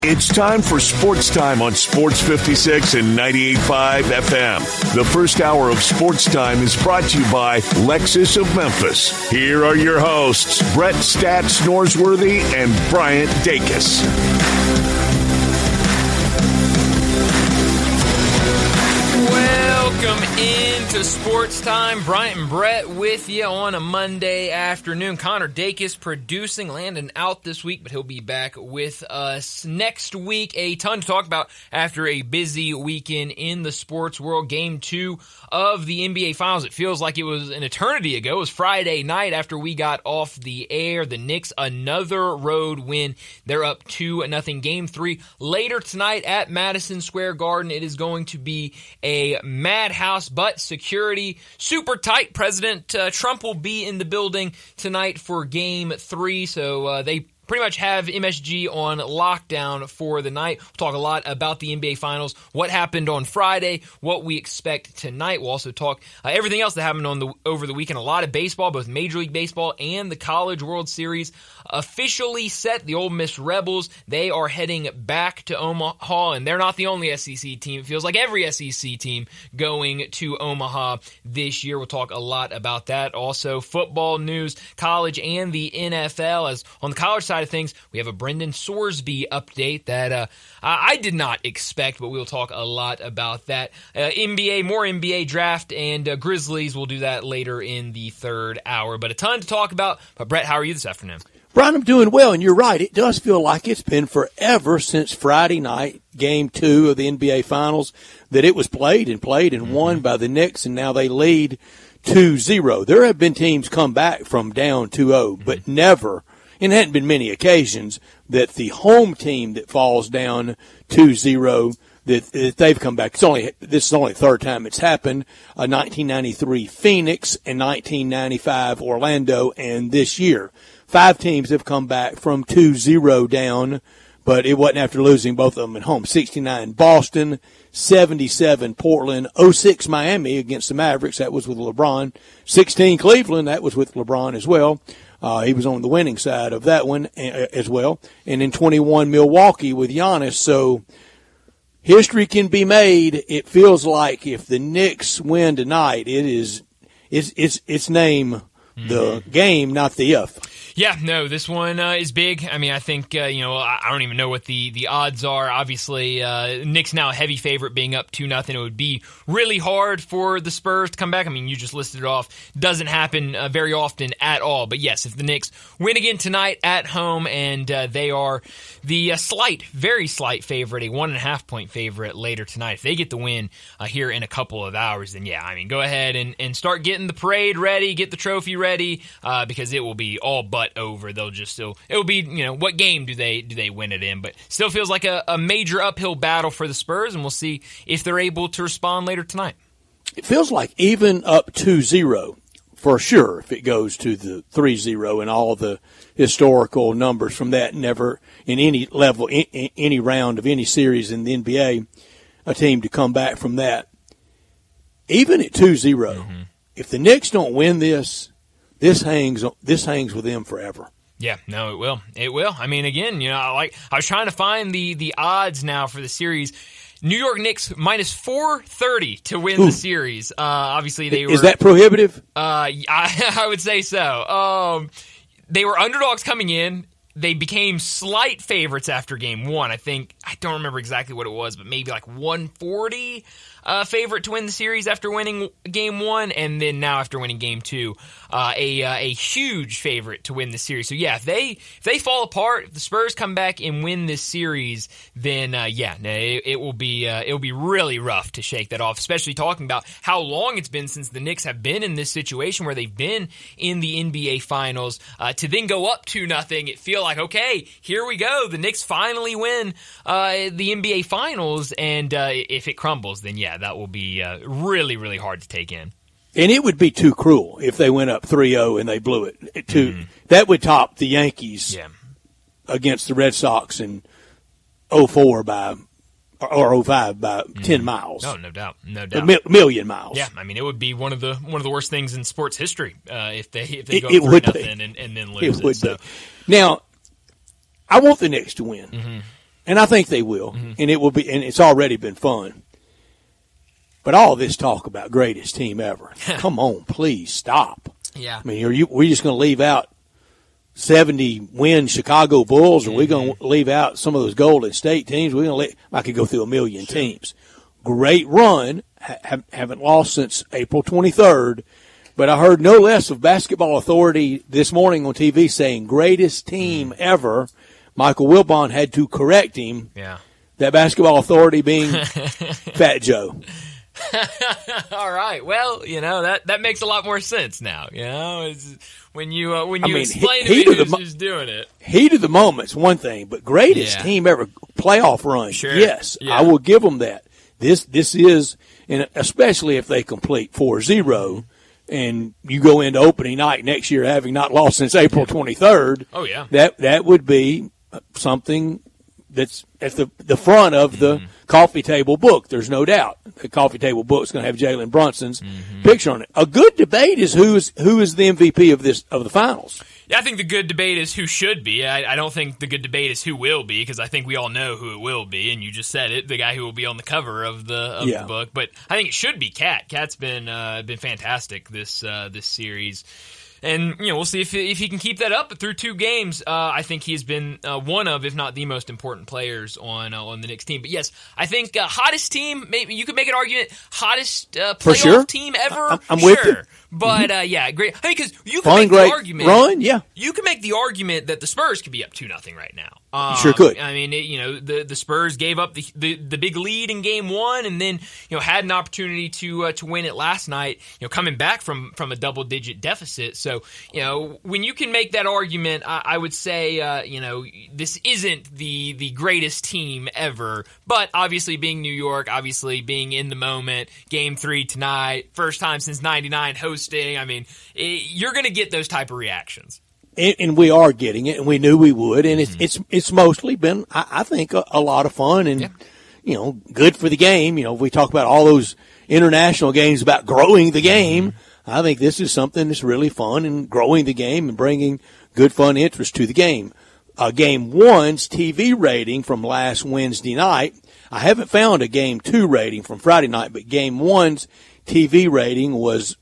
It's time for Sports Time on Sports 56 and 98.5 FM. The first hour of Sports Time is brought to you by Lexus of Memphis. Here are your hosts, Brett Stats Norsworthy and Bryant Dacus. Welcome into Sports Time. Bryant and Brett with you on a Monday afternoon. Connor Dacus producing, Landon out this week, but he'll be back with us next week. A ton to talk about after a busy weekend in the sports world. Game 2 of the NBA Finals. It feels like it was an eternity ago. It was Friday night after we got off the air. The Knicks, another road win. They're up 2-0. Game 3 later tonight at Madison Square Garden. It is going to be a madhouse, but security super tight. President Trump will be in the building tonight for Game 3, so they pretty much have MSG on lockdown for the night. We'll talk a lot about the NBA Finals, what happened on Friday, what we expect tonight. We'll also talk everything else that happened over the weekend. A lot of baseball, both Major League Baseball and the College World Series officially set. The Ole Miss Rebels, they are heading back to Omaha, and they're not the only SEC team. It feels like every SEC team going to Omaha this year. We'll talk a lot about that. Also, football news, college and the NFL. As on the college side of things, we have a Brendan Sorsby update that I did not expect, but we'll talk a lot about that. NBA, more NBA draft, and Grizzlies. We'll do that later in the third hour. But a ton to talk about. But Brett, how are you this afternoon? Brian, I'm doing well, and you're right. It does feel like it's been forever since Friday night, Game 2 of the NBA Finals, that it was played and won by the Knicks, and now they lead 2-0. There have been teams come back from down 2-0, but never, and it hadn't been many occasions, that the home team that falls down 2-0, that they've come back. This is only the third time it's happened. 1993 Phoenix and 1995 Orlando, and this year 5 teams have come back from 2-0 down, but it wasn't after losing both of them at home. 69 Boston, 77 Portland, 06 Miami against the Mavericks. That was with LeBron. 16 Cleveland. That was with LeBron as well. He was on the winning side of that one as well. And then 21 Milwaukee with Giannis. So history can be made. It feels like if the Knicks win tonight, it's name the game, not the if. Yeah, no, this one is big. I mean, I think, I don't even know what the odds are. Obviously, Knicks now a heavy favorite being up 2-0. It would be really hard for the Spurs to come back. I mean, you just listed it off. Doesn't happen very often at all. But yes, if the Knicks win again tonight at home, and they are the very slight favorite, a 1.5-point favorite later tonight. If they get the win here in a couple of hours, then yeah, I mean, go ahead and start getting the parade ready, get the trophy ready, because it will be all but over. It'll be, what game do they win it in? But still feels like a major uphill battle for the Spurs, and we'll see if they're able to respond later tonight. It feels like even up 2-0, for sure, if it goes to the 3-0 and all the historical numbers from that, never in any level, any round of any series in the NBA, a team to come back from that. Even at 2-0, if the Knicks don't win this hangs with them forever. Yeah, no, it will. It will. I mean, again, I was trying to find the odds now for the series. New York Knicks minus 430 to win the series. Obviously, they were. Is that prohibitive? I would say so. They were underdogs coming in. They became slight favorites after Game 1. I don't remember exactly what it was, but maybe like 140 favorite to win the series after winning Game 1, and then now after winning Game 2, a huge favorite to win the series. So yeah, if they fall apart, if the Spurs come back and win this series, then it will be really rough to shake that off. Especially talking about how long it's been since the Knicks have been in this situation where they've been in the NBA Finals. To then go up 2-0, it feel like, okay, here we go. The Knicks finally win the NBA Finals, and if it crumbles, then yeah, that will be really, really hard to take in. And it would be too cruel if they went up 3-0 and they blew it. That would top the Yankees against the Red Sox in 04 or 05 by 10 miles. No doubt. A million miles. Yeah, I mean, it would be one of the worst things in sports history if they go up 3-0 and then lose it. Now, I want the Knicks to win. And I think they will, and it will be, and it's already been fun. But all this talk about greatest team ever, come on, please stop. Yeah. I mean, we just going to leave out 70-win Chicago Bulls, or we going to leave out some of those Golden State teams? I could go through a million teams. Great run, haven't lost since April 23rd. But I heard no less of Basketball Authority this morning on TV saying greatest team ever. Michael Wilbon had to correct him. Yeah. That Basketball Authority being Fat Joe. All right. Well, that makes a lot more sense now. When you explain to me who's doing it. Heat of the moment's one thing, but greatest team ever, playoff run. Sure. Yes, yeah. I will give them that. This is, and especially if they complete 4-0. And you go into opening night next year having not lost since April 23rd. Oh, yeah. That would be something that's at the front of the coffee table book. There's no doubt. The coffee table book is going to have Jalen Brunson's picture on it. A good debate is who is the MVP of the finals. Yeah, I think the good debate is who should be. I don't think the good debate is who will be, because I think we all know who it will be, and you just said it, the guy who will be on the cover of the book. But I think it should be Cat. Cat's been fantastic this series. And, we'll see if he can keep that up through 2 games. I think he's been one of, if not the most important players on the Knicks team. But, yes, I think hottest team, maybe you could make an argument, hottest playoff team ever. I'm with you. But, great. I mean, because you can make the argument. Run, yeah. You can make the argument that the Spurs could be up 2-0 right now. You sure could. I mean, the Spurs gave up the big lead in game 1, and then had an opportunity to win it last night. Coming back from a double-digit deficit. So when you can make that argument, I would say this isn't the greatest team ever. But obviously, being New York, obviously being in the moment, Game 3 tonight, first time since '99 hosting. I mean, you're going to get those type of reactions. And we are getting it, and we knew we would, and it's mostly been, I think, a lot of fun and good for the game. We talk about all those international games about growing the game. I think this is something that's really fun and growing the game and bringing good, fun interest to the game. Game 1's TV rating from last Wednesday night. I haven't found a Game 2 rating from Friday night, but Game 1's TV rating was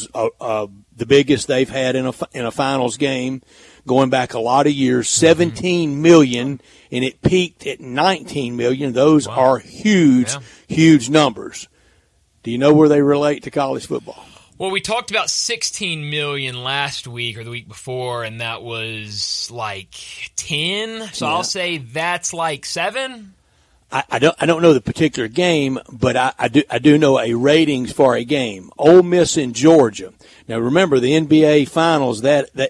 the biggest they've had in a finals game going back a lot of years, 17 million, and it peaked at 19 million. Those are huge, huge numbers. Do you know where they relate to college football? Well, we talked about 16 million last week or the week before, and that was like 10. So I'll say that's like 7. I don't know the particular game, but I do know a ratings for a game. Ole Miss in Georgia. Now remember the NBA Finals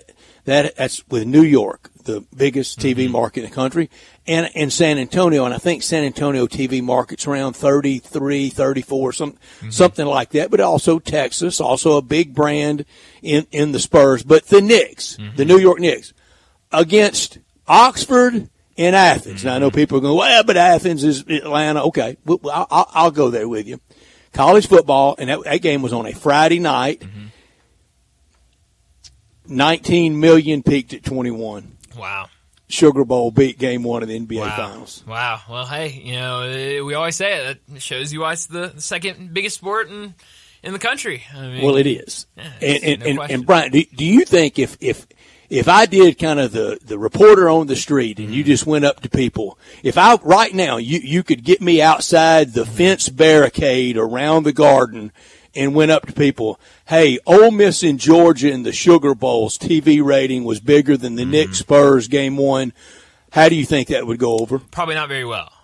that's with New York, the biggest TV market in the country, and San Antonio, and I think San Antonio TV market's around 33, 34, something like that. But also Texas, also a big brand in the Spurs. But the Knicks, the New York Knicks, against Oxford. In Athens. Now, I know people are going, well, but Athens is Atlanta. Okay, I'll go there with you. College football, and that game was on a Friday night. 19 million peaked at 21. Wow. Sugar Bowl beat Game 1 of the NBA Finals. Wow. Well, hey, we always say it. That shows you why it's the second biggest sport in the country. I mean, well, it is. Yeah, and Brian, do you think if I did kind of the reporter on the street and you just went up to people, if I right now you could get me outside the fence barricade around the Garden and went up to people, hey, Ole Miss in Georgia in the Sugar Bowl's TV rating was bigger than the Knicks Spurs Game 1, how do you think that would go over? Probably not very well.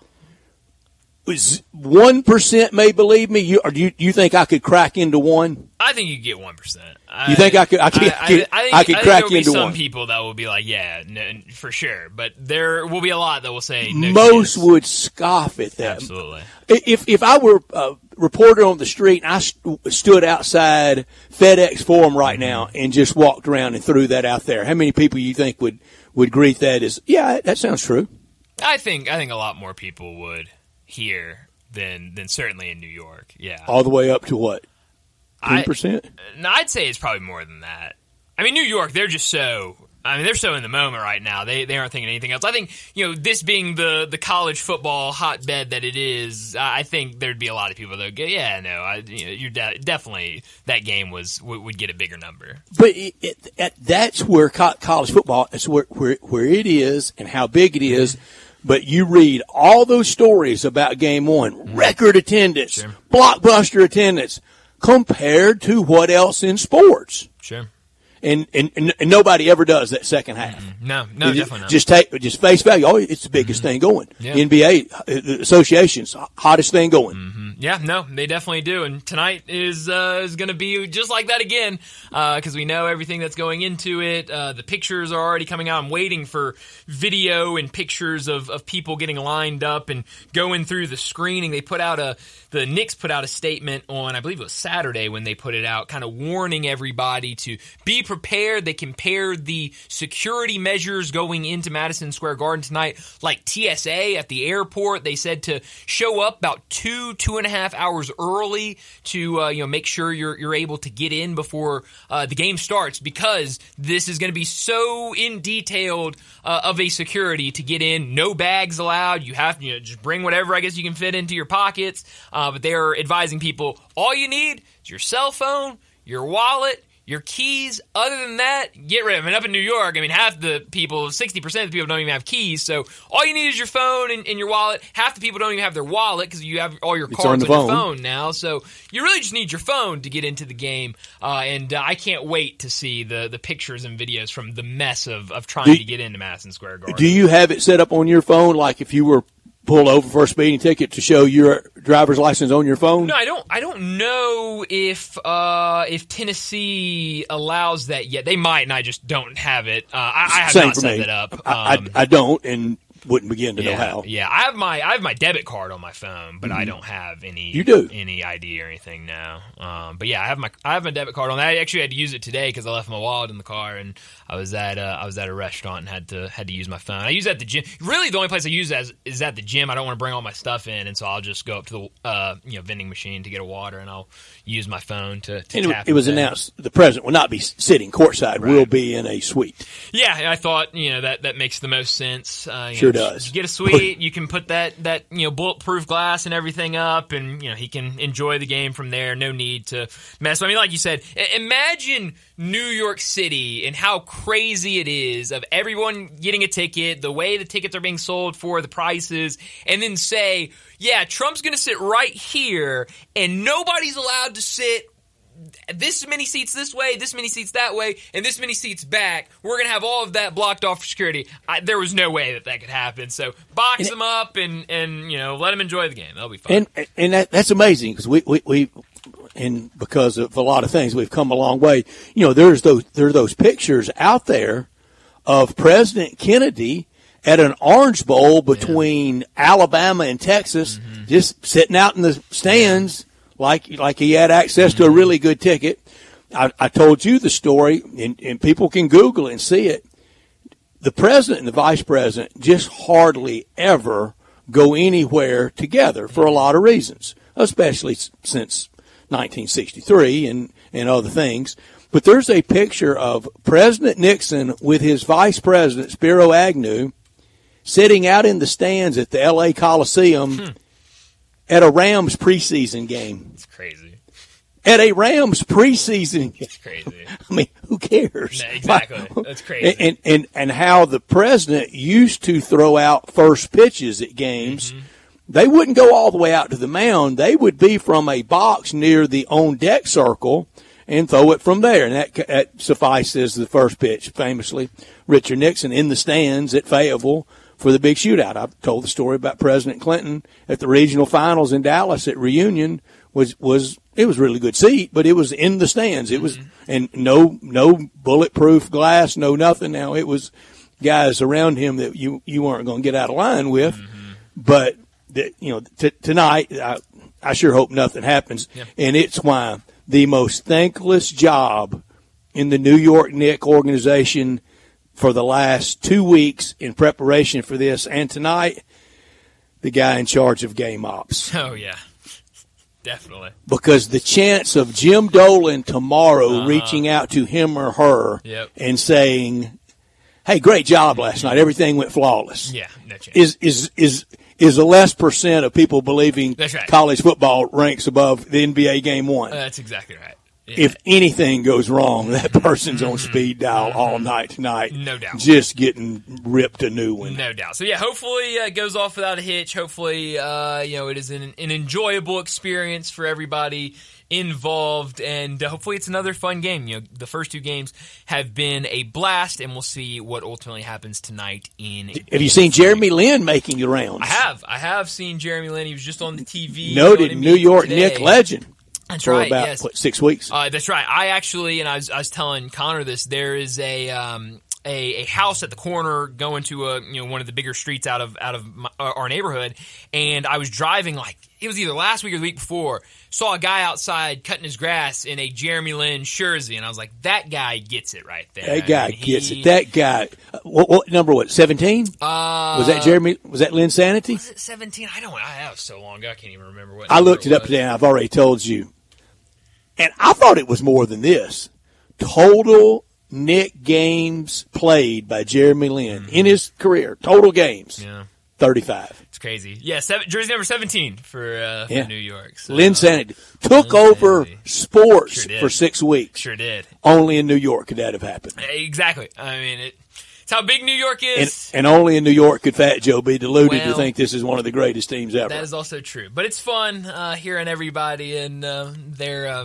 1% may believe me, or do you think I could crack into 1? I think you could get 1%. You think I could crack into 1? Some people that will be like, yeah, no, for sure. But there will be a lot that will say no. Most would scoff at that. Absolutely. If I were a reporter on the street and I stood outside FedEx Forum right now and just walked around and threw that out there, how many people you think would greet that as, yeah, that sounds true? I think a lot more people would here than certainly in New York. Yeah. All the way up to what? 10%? I'd say it's probably more than that. I mean, New York, they're just so I mean, they're so in the moment right now. They aren't thinking anything else. I think, this being the college football hotbed that it is, I think there'd be a lot of people that would go, yeah, no, you're definitely that game would get a bigger number. But that's where college football is where it is and how big it is. But you read all those stories about game one, record attendance, Sure. blockbuster attendance, compared to what else in sports. Sure. And nobody ever does that second half. No, definitely not. Just face value. Oh, it's the biggest thing going. Yeah. NBA association's hottest thing going. Yeah, no, they definitely do. And tonight is going to be just like that again, because we know everything that's going into it. The pictures are already coming out. I'm waiting for video and pictures of people getting lined up and going through the screening. The Knicks put out a statement on, I believe it was Saturday when they put it out, kind of warning everybody to be prepared. They compared the security measures going into Madison Square Garden tonight like TSA at the airport. They said to show up about 2.5 hours early to make sure you're able to get in before the game starts, because this is going to be so in detailed of a security to get in. No bags allowed. You have to just bring whatever I guess you can fit into your pockets. But they are advising people, all you need is your cell phone, your wallet, your keys. Other than that, get rid of them. And up in New York, I mean, half the people, 60% of the people don't even have keys. So all you need is your phone and your wallet. Half the people don't even have their wallet because you have all your cards on your phone now. So you really just need your phone to get into the game. And I can't wait to see the pictures and videos from the mess of trying to get into Madison Square Garden. Do you have it set up on your phone like if you were pulled over for a speeding ticket to show your driver's license on your phone? No, I don't know if Tennessee allows that yet. They might, and I just don't have it. I have not set that up. I don't, and wouldn't begin to know how. Yeah, I have my debit card on my phone, but I don't have any. You do? Any ID or anything now. But yeah, I have my debit card on. I actually had to use it today because I left my wallet in the car, and I was at a restaurant and had to use my phone. I use it at the gym. Really, the only place I use it is at the gym. I don't want to bring all my stuff in, and so I'll just go up to the vending machine to get a water, and I'll use my phone to tap. It was announced the president will not be sitting courtside. Right. Will be in a suite. Yeah, I thought that makes the most sense. Sure does. You get a suite, you can put that bulletproof glass and everything up, and he can enjoy the game from there. No need to mess. I mean, like you said, imagine New York City and how crazy it is of everyone getting a ticket, the way the tickets are being sold for, the prices, and then say, yeah, Trump's going to sit right here, and nobody's allowed to sit this many seats this way, this many seats that way, and this many seats back. We're going to have all of that blocked off for security. There was no way that could happen. So box them up and let them enjoy the game. That'll be fun. And that's amazing because we and because of a lot of things, we've come a long way. There are those pictures out there of President Kennedy at an Orange Bowl between Alabama and Texas, just sitting out in the stands. Like he had access to a really good ticket. I told you the story, and people can Google it and see it. The president and the vice president just hardly ever go anywhere together for a lot of reasons, especially since 1963 and other things. But there's a picture of President Nixon with his vice president, Spiro Agnew, sitting out in the stands at the L.A. Coliseum at a Rams preseason game. It's crazy. At a Rams preseason game. It's crazy. I mean, who cares? Yeah, exactly. That's crazy. And how the president used to throw out first pitches at games. They wouldn't go all the way out to the mound. They would be from a box near the on-deck circle and throw it from there. And that suffices the first pitch, famously. Richard Nixon in the stands at Fayetteville for the big shootout. I've told the story about President Clinton at the regional finals in Dallas at Reunion. It was a really good seat, but it was in the stands. It was, and no bulletproof glass, no nothing. Now it was guys around him that you weren't going to get out of line with. But tonight, I sure hope nothing happens. Yeah. And it's why the most thankless job in the New York Knicks organization for the last 2 weeks in preparation for this, and tonight, the guy in charge of game ops. Oh, yeah. Definitely. Because the chance of Jim Dolan tomorrow reaching out to him or her and saying, hey, great job last night. Everything went flawless. Yeah, no chance. Is the less percent of people believing That's right. college football ranks above the NBA game one. That's exactly right. Yeah. If anything goes wrong, that person's on speed dial all night tonight. No doubt. Just getting ripped a new one. No doubt. So, yeah, hopefully it goes off without a hitch. Hopefully, it is an enjoyable experience for everybody involved, and hopefully it's another fun game. The first two games have been a blast, and we'll see what ultimately happens tonight in. Have you seen Jeremy Lin making the rounds? I have seen Jeremy Lin. He was just on the TV. Noted New York today. Knick legend. That's for right. about yes. 6 weeks. That's right. I actually, and I was telling Connor this. There is a house at the corner going to one of the bigger streets out of our neighborhood, and I was driving it was either last week or the week before. Saw a guy outside cutting his grass in a Jeremy Lin jersey, and I was like, that guy gets it right there. That guy gets it. That guy. What number? 17? Was that Jeremy? Was that Lin Sanity? Was it 17? That was so long ago. I can't even remember what. I looked it up today, and I've already told you. And I thought it was more than this. Total Knick games played by Jeremy Lin in his career. Total games. Yeah. 35. It's crazy. Yeah, jersey number 17 for New York. So, Lin Sanity took over sports for 6 weeks. Sure did. Only in New York could that have happened. Exactly. I mean, it's how big New York is. And only in New York could Fat Joe be deluded to think this is one of the greatest teams ever. That is also true. But it's fun hearing everybody and their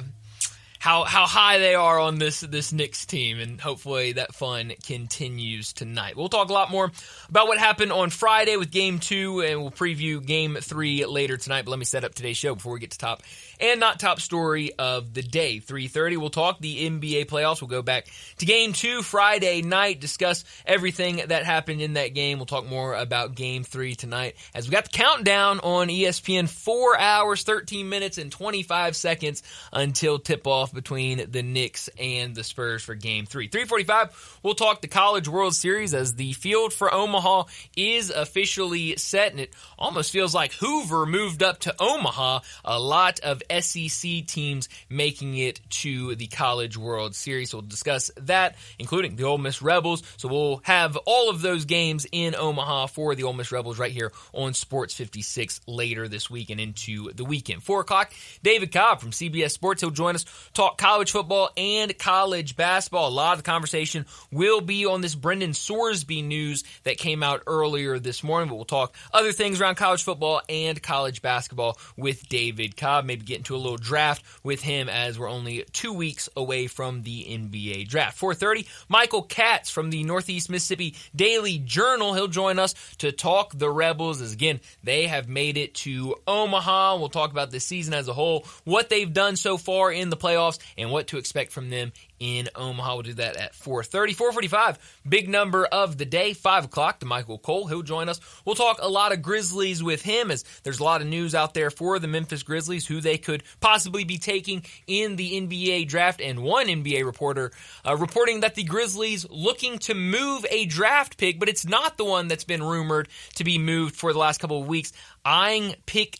how high they are on this Knicks team, and hopefully that fun continues tonight. We'll talk a lot more about what happened on Friday with Game 2, and we'll preview Game 3 later tonight. But let me set up today's show before we get to top and not top story of the day. 3:30, we'll talk the NBA playoffs. We'll go back to Game 2 Friday night, discuss everything that happened in that game. We'll talk more about Game 3 tonight as we got the countdown on ESPN, 4 hours, 13 minutes, and 25 seconds until tip-off between the Knicks and the Spurs for Game 3. 3:45, we'll talk the College World Series as the field for Omaha is officially set, and it almost feels like Hoover moved up to Omaha. A lot of SEC teams making it to the College World Series. So we'll discuss that, including the Ole Miss Rebels. So we'll have all of those games in Omaha for the Ole Miss Rebels right here on Sports 56 later this week and into the weekend. 4 o'clock, David Cobb from CBS Sports. He'll join us, talk college football and college basketball. A lot of the conversation will be on this Brendan Sorsby news that came out earlier this morning, but we'll talk other things around college football and college basketball with David Cobb. Maybe get into a little draft with him as we're only 2 weeks away from the NBA draft. 4:30, Michael Katz from the Northeast Mississippi Daily Journal. He'll join us to talk the Rebels as, again, they have made it to Omaha. We'll talk about this season as a whole, what they've done so far in the playoffs, and what to expect from them in Omaha. We'll do that at 4:30. 4:45, big number of the day, 5 o'clock, to Michael Cole. He'll join us. We'll talk a lot of Grizzlies with him as there's a lot of news out there for the Memphis Grizzlies, who they could possibly be taking in the NBA draft, and one NBA reporter reporting that the Grizzlies looking to move a draft pick, but it's not the one that's been rumored to be moved for the last couple of weeks, eyeing pick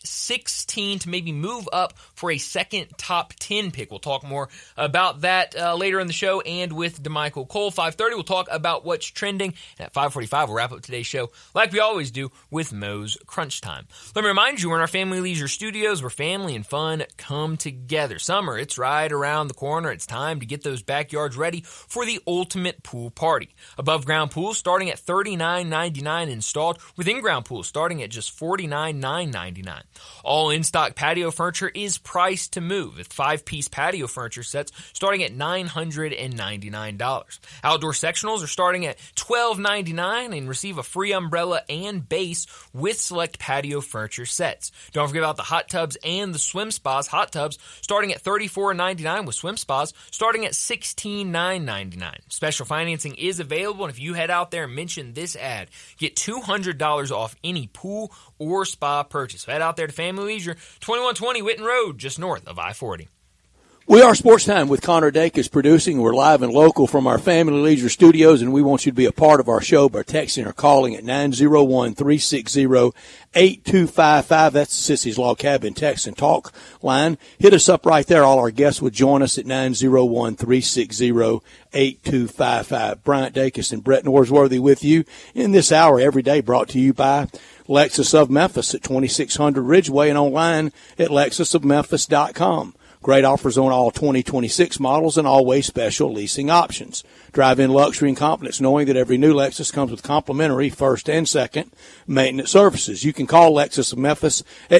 16 to maybe move up for a second top 10 pick. We'll talk more about that later in the show and with DeMichael Cole. 5:30, we'll talk about what's trending. And at 5:45, we'll wrap up today's show like we always do with Moe's Crunch Time. Let me remind you, we're in our Family Leisure Studios where family and fun come together. Summer, it's right around the corner. It's time to get those backyards ready for the ultimate pool party. Above ground pools starting at $39.99 installed, with in-ground pools starting at just $49.99. All in-stock patio furniture is priced to move, with 5-piece patio furniture sets starting at $999. Outdoor sectionals are starting at $12.99 and receive a free umbrella and base with select patio furniture sets. Don't forget about the hot tubs and the swim spas. Hot tubs starting at $34.99 with swim spas starting at $16,999. Special financing is available, and if you head out there and mention this ad, get $200 off any pool or spa purchase. Head out there to Family Leisure, 2120 Whitten Road, just north of I-40. We are Sports Time with Connor Dacus producing. We're live and local from our Family Leisure studios, and we want you to be a part of our show by texting or calling at 901-360-8255. That's the Sissy's Log Cabin text and talk line. Hit us up right there. All our guests would join us at 901-360-8255. Bryant Dacus and Brett Norsworthy with you in this hour every day, brought to you by Lexus of Memphis at 2600 Ridgeway and online at lexusofmemphis.com. Great offers on all 2026 models and always special leasing options. Drive in luxury and confidence knowing that every new Lexus comes with complimentary first and second maintenance services. You can call Lexus of Memphis at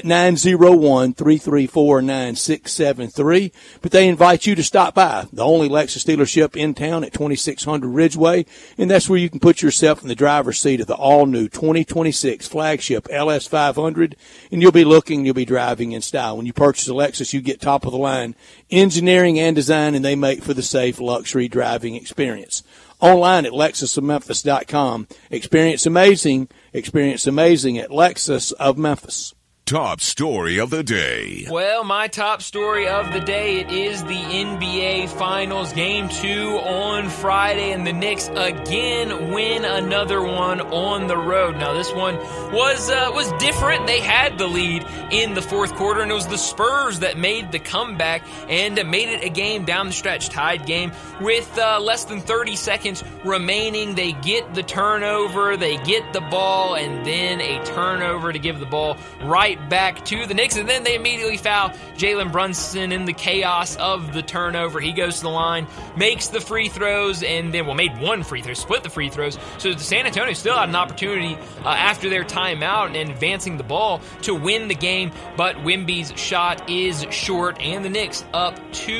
901-334-9673, but they invite you to stop by the only Lexus dealership in town at 2600 Ridgeway, and that's where you can put yourself in the driver's seat of the all-new 2026 flagship LS500, and you'll be driving in style. When you purchase a Lexus, you get top-of-the-line engineering and design, and they make for the safe luxury driving experience. Online at lexusofmemphis.com. Experience amazing at Lexus of Memphis. Top story of the day. Well, my top story of the day, it is the NBA Finals Game 2 on Friday, and the Knicks again win another one on the road. Now, this one was different. They had the lead in the fourth quarter, and it was the Spurs that made the comeback and made it a game down the stretch, tied game with less than 30 seconds remaining. They get the turnover, they get the ball, and then a turnover to give the ball right back to the Knicks, and then they immediately foul Jalen Brunson in the chaos of the turnover. He goes to the line, makes the free throws, and then, made one free throw, split the free throws. So the San Antonio still had an opportunity after their timeout and advancing the ball to win the game, but Wemby's shot is short, and the Knicks up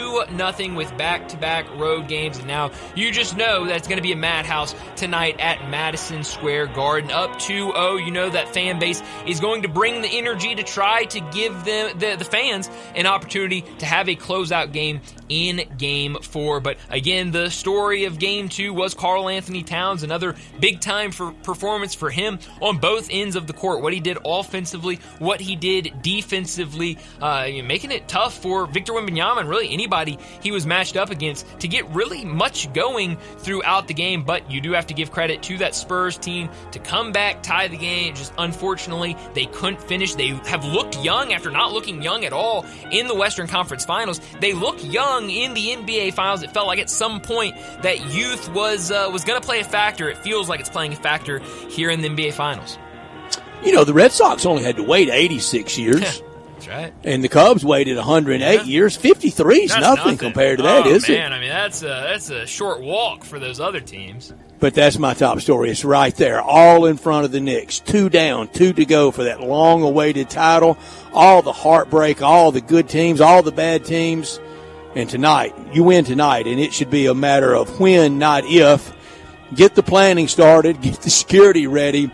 2-0 with back-to-back road games. And now you just know that it's going to be a madhouse tonight at Madison Square Garden. Up 2-0, you know that fan base is going to bring the energy to try to give them the fans an opportunity to have a closeout game in Game 4. But again, the story of Game 2 was Karl Anthony Towns, another big-time performance for him on both ends of the court. What he did offensively, what he did defensively, making it tough for Victor Wembanyama and really anybody he was matched up against to get really much going throughout the game. But you do have to give credit to that Spurs team to come back, tie the game. Just unfortunately, they couldn't finish. They have looked young after not looking young at all in the Western Conference Finals. They look young in the NBA Finals. It felt like at some point that youth was going to play a factor. It feels like it's playing a factor here in the NBA Finals. You know, the Red Sox only had to wait 86 years. That's right. And the Cubs waited 108 years. 53 is nothing compared to that, is it? Man, I mean, that's a short walk for those other teams. But that's my top story. It's right there, all in front of the Knicks. 2 down, 2 to go for that long-awaited title. All the heartbreak, all the good teams, all the bad teams. And tonight, you win tonight, and it should be a matter of when, not if. Get the planning started, get the security ready.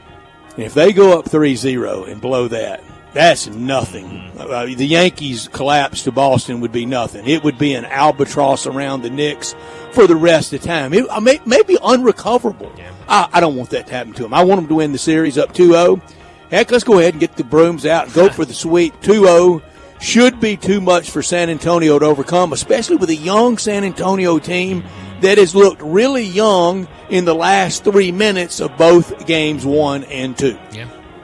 And if they go up 3-0 and blow that, that's nothing. The Yankees' collapse to Boston would be nothing. It would be an albatross around the Knicks for the rest of the time. It may be unrecoverable. Yeah. I don't want that to happen to them. I want them to win the series up 2-0. Heck, let's go ahead and get the brooms out and go for the sweep. 2-0 should be too much for San Antonio to overcome, especially with a young San Antonio team that has looked really young in the last 3 minutes of both games 1 and 2. Yeah.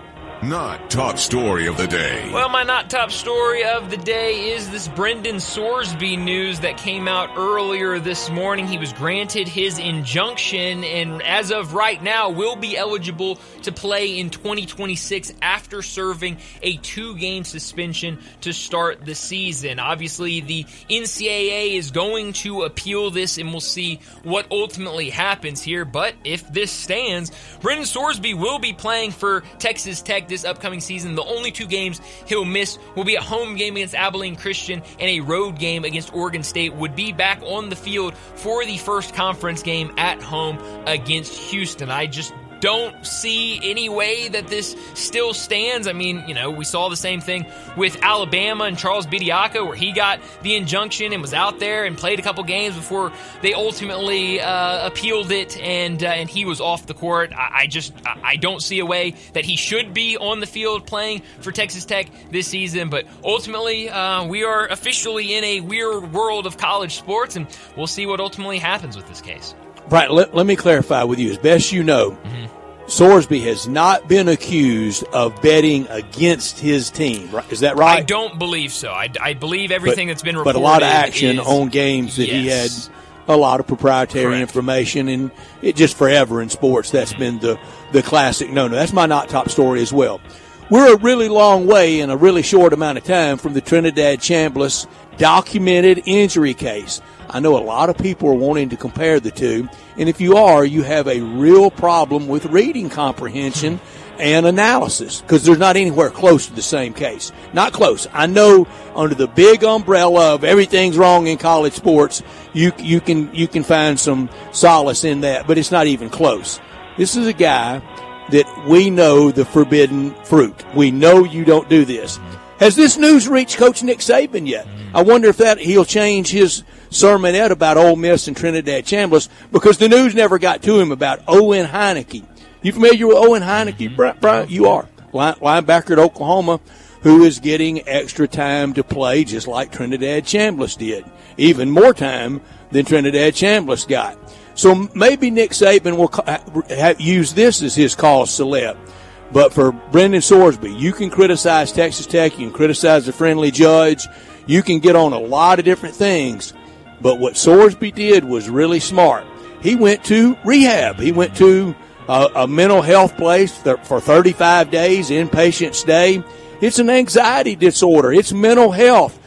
Not top story of the day. Well, my not top story of the day is this Brendan Sorsby news that came out earlier this morning. He was granted his injunction and as of right now will be eligible to play in 2026 after serving a 2-game suspension to start the season. Obviously, the NCAA is going to appeal this and we'll see what ultimately happens here. But if this stands, Brendan Sorsby will be playing for Texas Tech this upcoming season. The only 2 games he'll miss will be a home game against Abilene Christian and a road game against Oregon State. Would be back on the field for the first conference game at home against Houston. I just don't see any way that this still stands. I mean, we saw the same thing with Alabama and Charles Bediako, where he got the injunction and was out there and played a couple games before they ultimately appealed it, and he was off the court. I don't see a way that he should be on the field playing for Texas Tech this season, but ultimately we are officially in a weird world of college sports, and we'll see what ultimately happens with this case. Right, let me clarify with you. As best you know, Sorsby has not been accused of betting against his team. Right? Is that right? I don't believe so. I believe everything that's been reported. But a lot of action on games that he had a lot of proprietary information, and it just forever in sports. That's been the classic no. That's my not top story as well. We're a really long way in a really short amount of time from the Trinidad Chambliss documented injury case. I know a lot of people are wanting to compare the two, and if you are, you have a real problem with reading comprehension and analysis, because there's not anywhere close to the same case. Not close. I know under the big umbrella of everything's wrong in college sports, you can find some solace in that, but it's not even close. This is a guy that we know the forbidden fruit. We know you don't do this. Has this news reached Coach Nick Saban yet? I wonder if he'll change his sermonette about Ole Miss and Trinidad Chambliss, because the news never got to him about Owen Heineke. You familiar with Owen Heineke, Brian? You are. Linebacker at Oklahoma, who is getting extra time to play just like Trinidad Chambliss did. Even more time than Trinidad Chambliss got. So maybe Nick Saban will use this as his cause celeb. But for Brendan Sorsby, you can criticize Texas Tech, you can criticize the friendly judge, you can get on a lot of different things. But what Sorsby did was really smart. He went to rehab. He went to a mental health place for 35 days, inpatient stay. It's an anxiety disorder. It's mental health.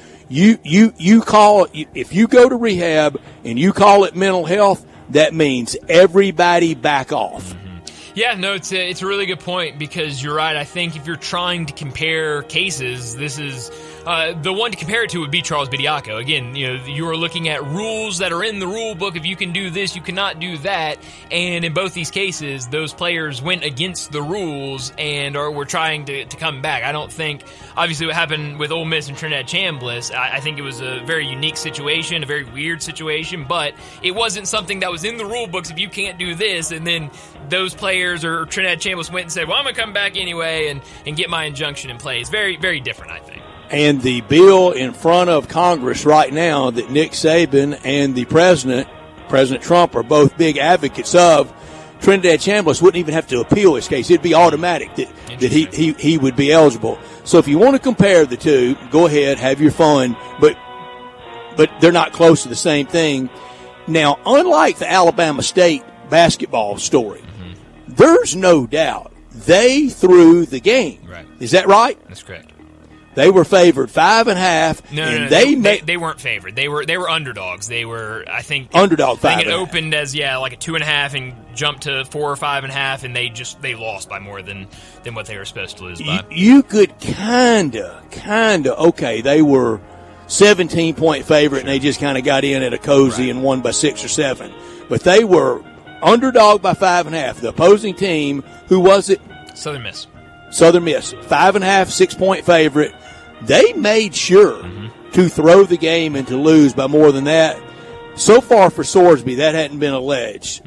You call it, if you go to rehab and you call it mental health, that means everybody back off. Yeah, no, it's a really good point, because you're right. I think if you're trying to compare cases, this is the one to compare it to would be Charles Bediako. Again, you are looking at rules that are in the rule book. If you can do this, you cannot do that. And in both these cases, those players went against the rules and were trying to come back. I don't think, obviously, what happened with Ole Miss and Trinidad Chambliss, I think it was a very unique situation, a very weird situation, but it wasn't something that was in the rule books. If you can't do this, and then those players or Trinidad Chambliss went and said, well, I'm going to come back anyway and get my injunction in place. Very, very different, I think. And the bill in front of Congress right now that Nick Saban and the President Trump, are both big advocates of, Trinidad Chambliss wouldn't even have to appeal his case. It'd be automatic that he would be eligible. So if you want to compare the two, go ahead, have your fun, but they're not close to the same thing. Now, unlike the Alabama State basketball story, there's no doubt they threw the game. Right. Is that right? That's correct. They were favored 5.5. No, they weren't favored. They were underdogs. They were, I think, underdog 5.5. I think it opened as like a 2.5 and jumped to 4 or 5.5, and they lost by more than what they were supposed to lose by. You could kinda. Okay, they were 17-point favorite, and they just kind of got in at a cozy and won by 6 or 7. But they were underdog by 5.5. The opposing team, who was it? Southern Miss. 5.5, 6-point favorite. They made sure to throw the game and to lose by more than that. So far for Sorsby, that hadn't been alleged.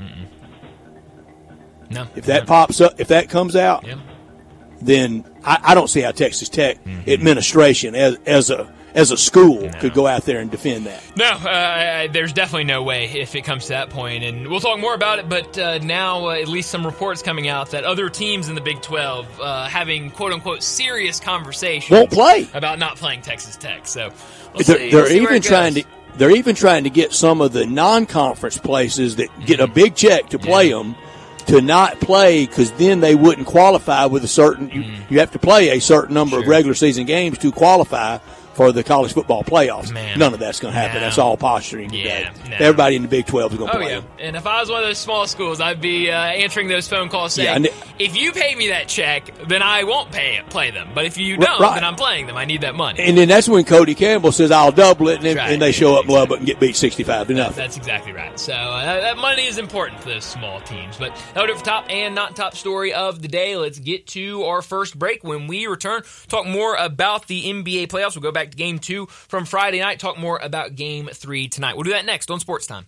No. If that pops up, if that comes out, then I don't see how Texas Tech administration as a school could go out there and defend that. No, there's definitely no way if it comes to that point. And we'll talk more about it, but now at least some reports coming out that other teams in the Big 12 having quote-unquote serious conversations won't play about not playing Texas Tech. So they're even trying to get some of the non-conference places that get a big check to play them to not play, because then they wouldn't qualify with a certain you have to play a certain number of regular season games to qualify for the college football playoffs. Man. None of that's going to happen. No. That's all posturing Yeah, today. no. Everybody in the Big 12 is going to play them. And if I was one of those small schools, I'd be answering those phone calls saying, if you pay me that check, then I won't play them. But if you don't, then I'm playing them. I need that money. And then that's when Cody Campbell says, I'll double it, and they show up in Lubbock and get beat 65-0. That's exactly right. So that money is important for those small teams. But that'll do it for top and not top story of the day. Let's get to our first break. When we return, talk more about the NBA playoffs. We'll go back to Game 2 from Friday night, talk more about Game 3 tonight. We'll do that next on Sports Time.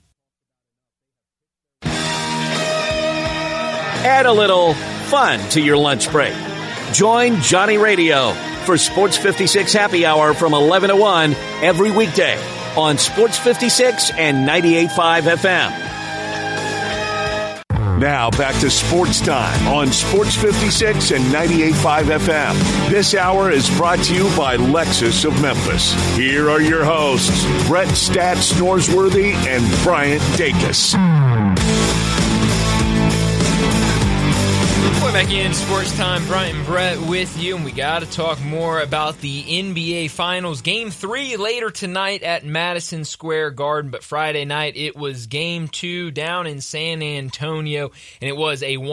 Add a little fun to your lunch break. Join Johnny Radio for Sports 56 Happy Hour from 11 to 1 every weekday on Sports 56 and 98.5 FM. Now back to Sports Time on Sports 56 and 98.5 FM. This hour is brought to you by Lexus of Memphis. Here are your hosts, Brett Stats Norsworthy and Bryant Dacus. We're back in Sports Time. Bryant and Brett with you, and we got to talk more about the NBA Finals. Game 3 later tonight at Madison Square Garden, but Friday night it was Game 2 down in San Antonio, and it was a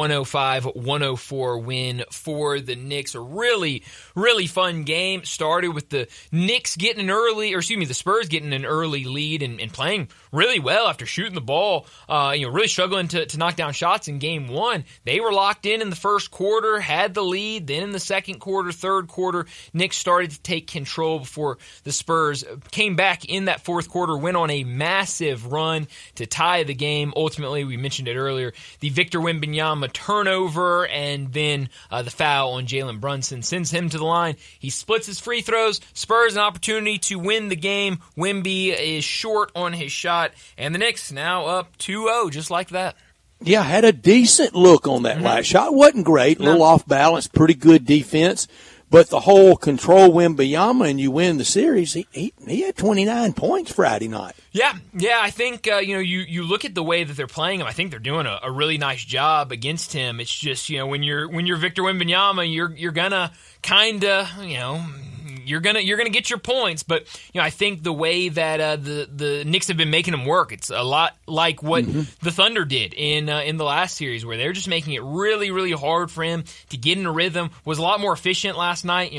105-104 win for the Knicks. A really, really fun game. Started with the Knicks getting the Spurs getting an early lead and playing really well after shooting the ball, really struggling to knock down shots in Game 1. They were locked in the first quarter, had the lead. Then in the second quarter, third quarter, Knicks started to take control before the Spurs came back in that fourth quarter, went on a massive run to tie the game. Ultimately, we mentioned it earlier, the Victor Wembanyama turnover and then the foul on Jalen Brunson sends him to the line. He splits his free throws. Spurs an opportunity to win the game. Wemby is short on his shot, and the Knicks now up 2-0 just like that. Yeah, had a decent look on that last shot. Wasn't great, a little off balance, pretty good defense. But the whole control Wembanyama and you win the series, he had 29 points Friday night. Yeah, I think, you look at the way that they're playing him, I think they're doing a really nice job against him. It's just, when you're Victor Wembanyama, you're gonna kinda, you're gonna get your points, but I think the way that the Knicks have been making him work, it's a lot like what the Thunder did in the last series, where they're just making it really, really hard for him to get in a rhythm. Was a lot more efficient last night,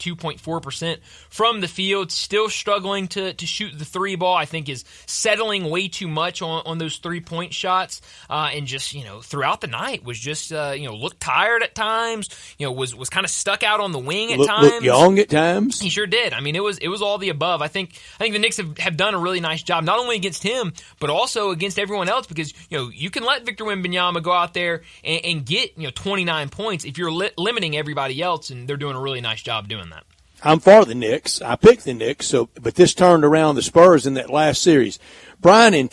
52.4% from the field. Still struggling to shoot the three ball. I think is settling way too much on those 3-point shots, and just throughout the night was just looked tired at times. Was kind of stuck out on the wing at times. Looked young at times. He sure did. I mean, it was all the above. I think the Knicks have done a really nice job, not only against him, but also against everyone else, because, you can let Victor Wembanyama go out there and get, 29 points if you're limiting everybody else, and they're doing a really nice job doing that. I'm for the Knicks. I picked the Knicks, but this turned around the Spurs in that last series. Brian, in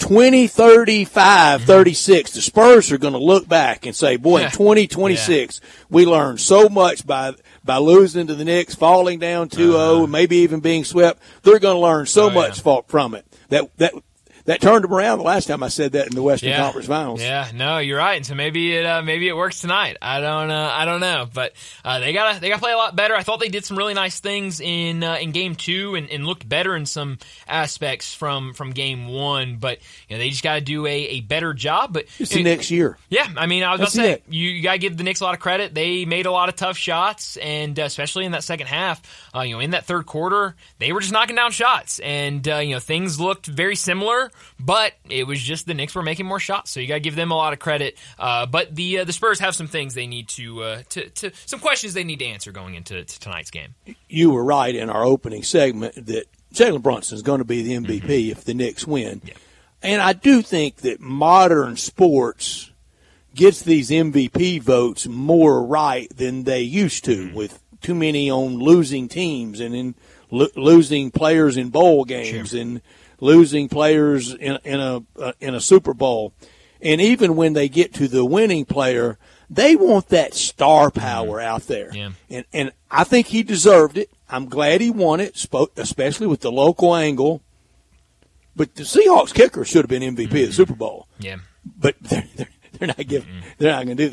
2035-36, the Spurs are going to look back and say, boy, in 2026, we learned so much by losing to the Knicks, falling down 2-0, maybe even being swept. They're going to learn so much from it. That turned them around the last time I said that in the Western Conference Finals. Yeah, no, you're right. And so maybe it works tonight. I don't know, but they gotta play a lot better. I thought they did some really nice things in Game 2 and looked better in some aspects from Game 1. But they just gotta do a better job. But it's the next year. Yeah, I mean, I was going to say you gotta give the Knicks a lot of credit. They made a lot of tough shots, and especially in that second half, in that third quarter, they were just knocking down shots, and things looked very similar. But it was just the Knicks were making more shots, so you got to give them a lot of credit. But the Spurs have some things they need to some questions they need to answer going into tonight's game. You were right in our opening segment that Jalen Brunson is going to be the MVP if the Knicks win. Yeah. And I do think that modern sports gets these MVP votes more right than they used to, with too many on losing teams and in losing players in bowl games and losing players in a Super Bowl. And even when they get to the winning player, they want that star power out there. Yeah. And I think he deserved it. I'm glad he won it, especially with the local angle. But the Seahawks kicker should have been MVP of the Super Bowl. Yeah. But they're not going to do that.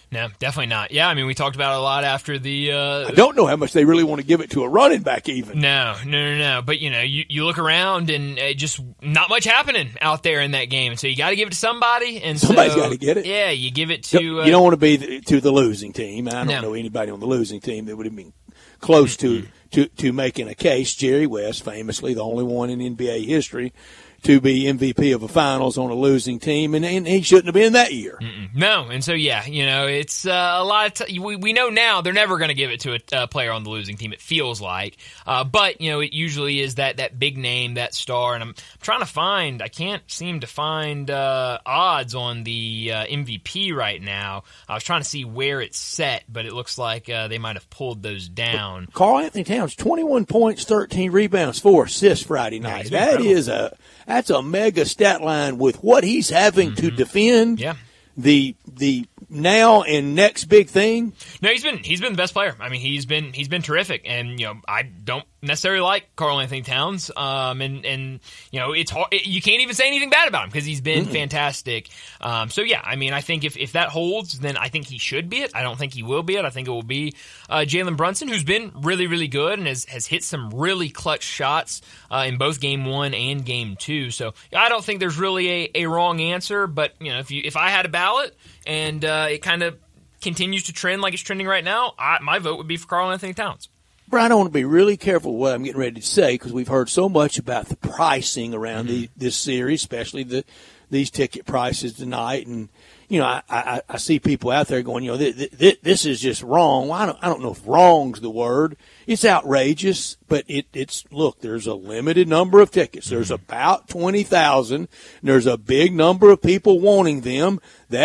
No, definitely not. Yeah, I mean, we talked about it a lot after the... I don't know how much they really want to give it to a running back even. No. But, you look around and just not much happening out there in that game. So you got to give it to somebody. And somebody's got to get it. Yeah, you give it to... You don't want to be to the losing team. I don't know anybody on the losing team that would have been close to making a case. Jerry West, famously the only one in NBA history to be MVP of a finals on a losing team, and he shouldn't have been that year. No, and so it's a lot of we know now they're never going to give it to a player on the losing team. It feels like, but it usually is that big name, that star. And I'm trying to find, I can't seem to find odds on the MVP right now. I was trying to see where it's set, but it looks like they might have pulled those down. Karl-Anthony Towns, 21 points, 13 rebounds, 4 assists Friday night. That's a mega stat line with what he's having to defend. Yeah. The now and next big thing. No, he's been the best player. I mean, he's been terrific, and I don't necessarily like Karl-Anthony Towns. And it's hard. You can't even say anything bad about him because he's been fantastic. So yeah, I mean, I think if that holds, then I think he should be it. I don't think he will be it. I think it will be Jalen Brunson, who's been really, really good and has hit some really clutch shots in both Game 1 and Game 2. So I don't think there's really a wrong answer. But if I had a ballot and it kind of continues to trend like it's trending right now, my vote would be for Karl-Anthony Towns. Brian, I want to be really careful what I'm getting ready to say because we've heard so much about the pricing around this series, especially these ticket prices tonight. And, I see people out there going, this is just wrong. Well, I don't know if wrong's the word. It's outrageous, but look, there's a limited number of tickets. There's about 20,000. There's a big number of people wanting them.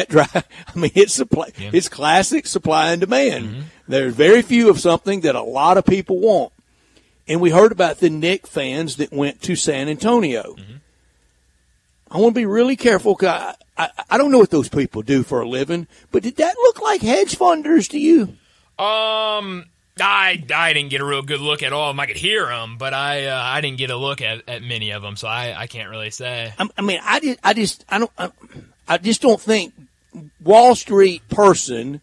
It's classic supply and demand. There's very few of something that a lot of people want. And we heard about the Knicks fans that went to San Antonio. I want to be really careful because I don't know what those people do for a living, but did that look like hedge funders to you? I didn't get a real good look at all of them. I could hear them, but I didn't get a look at many of them, so I can't really say. I just don't think Wall Street person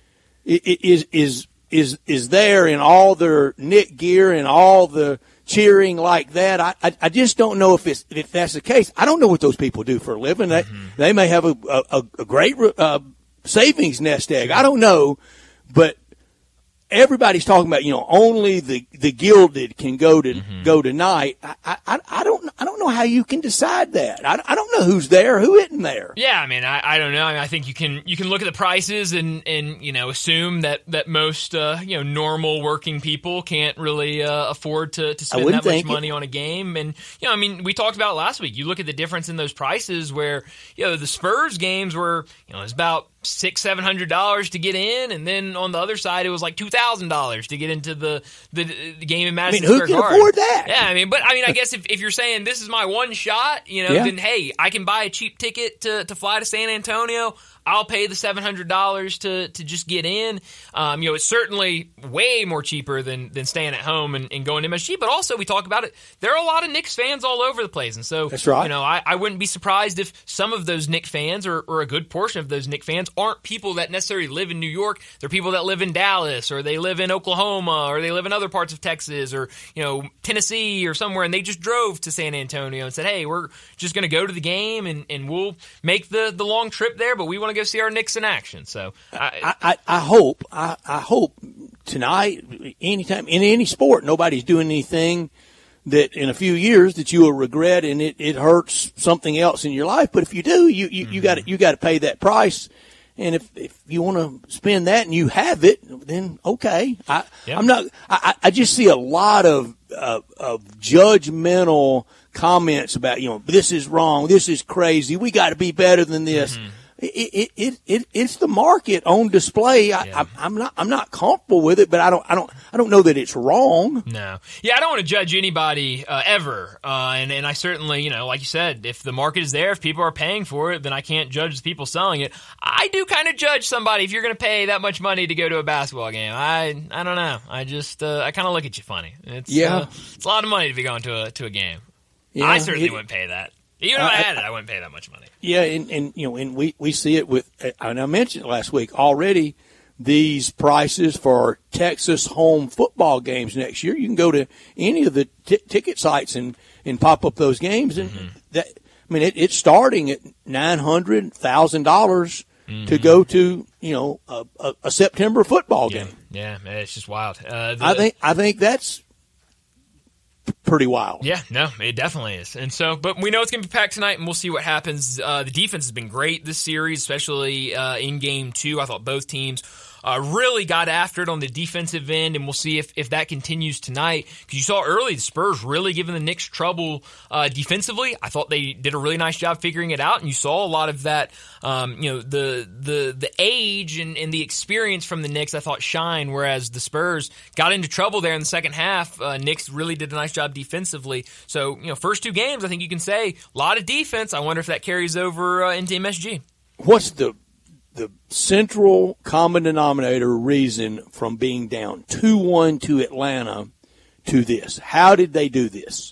is there in all their Knick gear and all the cheering like that. I just don't know if that's the case. I don't know what those people do for a living. They may have a great savings nest egg. I don't know, but everybody's talking about only the gilded can go tonight. I don't know how you can decide that. I don't know who's there, who isn't there. Yeah, I mean, I don't know. I mean, I think you can look at the prices and assume that most normal working people can't really afford to spend that much money on a game. And I mean, we talked about it last week. You look at the difference in those prices where the Spurs games were it was about $600-700 to get in, and then on the other side it was like $2,000 to get into the game in Madison Square Garden. Who can afford that? Yeah, I guess if you're saying this is my one shot, then hey, I can buy a cheap ticket to fly to San Antonio. I'll pay the $700 to just get in. It's certainly way more cheaper than staying at home and going to MSG. But also, we talk about it, there are a lot of Knicks fans all over the place. And so, that's right. I wouldn't be surprised if some of those Knicks fans or a good portion of those Knicks fans aren't people that necessarily live in New York. They're people that live in Dallas, or they live in Oklahoma, or they live in other parts of Texas, or Tennessee or somewhere, and they just drove to San Antonio and said, hey, we're just going to go to the game and we'll make the long trip there, but we want to go see our Knicks in action. So I hope tonight, anytime in any sport, nobody's doing anything that in a few years that you will regret and it hurts something else in your life. But if you do, you got to pay that price. And if you want to spend that and you have it, then okay. I just see a lot of judgmental comments about, this is wrong, this is crazy, we got to be better than this. It's the market on display. I'm not comfortable with it, but I don't know that it's wrong. No. Yeah, I don't want to judge anybody ever. And I certainly, like you said, if the market is there, if people are paying for it, then I can't judge the people selling it. I do kind of judge somebody if you're going to pay that much money to go to a basketball game. I don't know. I just I kind of look at you funny. It's a lot of money to be going to a game. Yeah, I certainly wouldn't pay that. Even if I had it, I wouldn't pay that much money. Yeah, and we see it with, and I mentioned it last week already. These prices for Texas home football games next year, you can go to any of the ticket sites and pop up those games, and it's starting at $900,000 to go to a September football game. Yeah, man, it's just wild. I think that's pretty wild. Yeah, no, it definitely is. And so, but we know it's going to be packed tonight, and we'll see what happens. The defense has been great this series, especially in Game 2. I thought both teams really got after it on the defensive end, and we'll see if that continues tonight. Because you saw early the Spurs really giving the Knicks trouble defensively. I thought they did a really nice job figuring it out, and you saw a lot of that. The age and the experience from the Knicks I thought shine, whereas the Spurs got into trouble there in the second half. Knicks really did a nice job defensively. So first two games, I think you can say a lot of defense. I wonder if that carries over into MSG. What's the central common denominator reason from being down 2-1 to Atlanta to this? How did they do this?